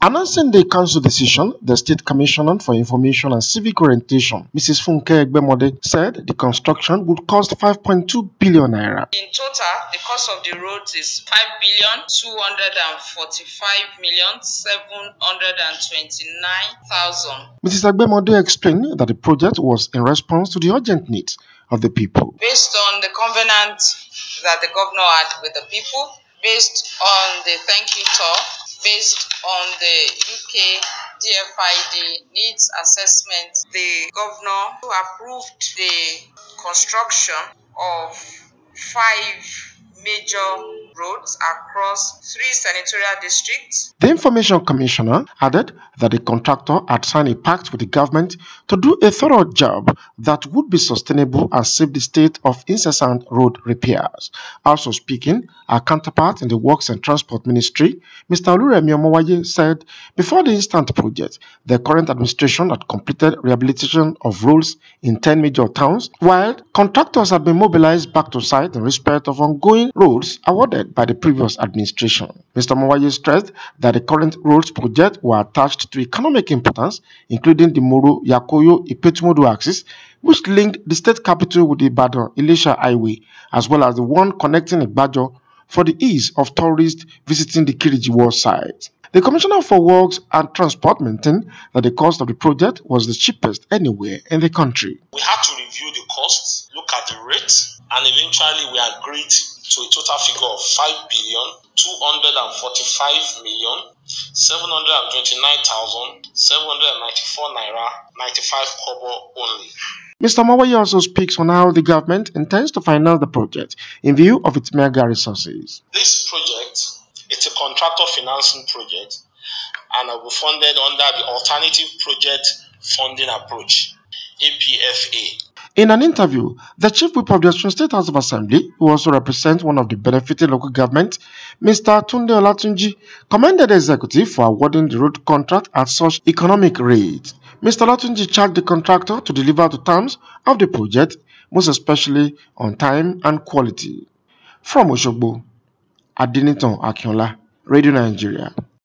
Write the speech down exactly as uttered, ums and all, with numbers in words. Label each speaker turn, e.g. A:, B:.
A: Announcing the council decision, the State Commissioner for Information and Civic Orientation, Missus Funke Egbemode, said the construction would cost five point two billion naira.
B: In total, the cost of the roads is five billion two hundred forty-five million seven hundred twenty-nine thousand.
A: Missus Egbemode explained that the project was in response to the urgent needs of the people.
B: Based on the covenant that the governor had with the people, based on the thank you tour, based on the U K D F I D needs assessment, the governor approved the construction of five major roads across three senatorial districts.
A: The Information Commissioner added that the contractor had signed a pact with the government to do a thorough job that would be sustainable and save the state of incessant road repairs. Also speaking, our counterpart in the Works and Transport Ministry, Mister Oluremi Omowaye, said before the instant project, the current administration had completed rehabilitation of roads in ten major towns, while contractors had been mobilized back to site in respect of ongoing roads awarded by the previous administration. Mister Omowaye stressed that the current roads project were attached to economic importance, including the Moro Yakoyo Ipetumodu axis, which linked the state capital with the Ibadan-Ilesha highway, as well as the one connecting Ibadan for the ease of tourists visiting the Kiriji War site. The Commissioner for Works and Transport maintained that the cost of the project was the cheapest anywhere in the country.
C: We had to review the costs, look at the rates, and eventually we agreed to a total figure of five billion two hundred forty-five million seven hundred twenty-nine thousand seven hundred ninety-four naira ninety-five kobo only.
A: Mister Omowaye also speaks on how the government intends to finance the project in view of its mega resources.
C: This project, it's a contractor financing project and will be funded under the Alternative Project Funding Approach, A P F A.
A: In an interview, the Chief Whip of the Osun State House of Assembly, who also represents one of the benefited local government, Mister Tunde Olatunji, commended the executive for awarding the road contract at such economic rates. Mister Olatunji charged the contractor to deliver the terms of the project, most especially on time and quality. From Osogbo, Adenitan Akinola, Radio Nigeria.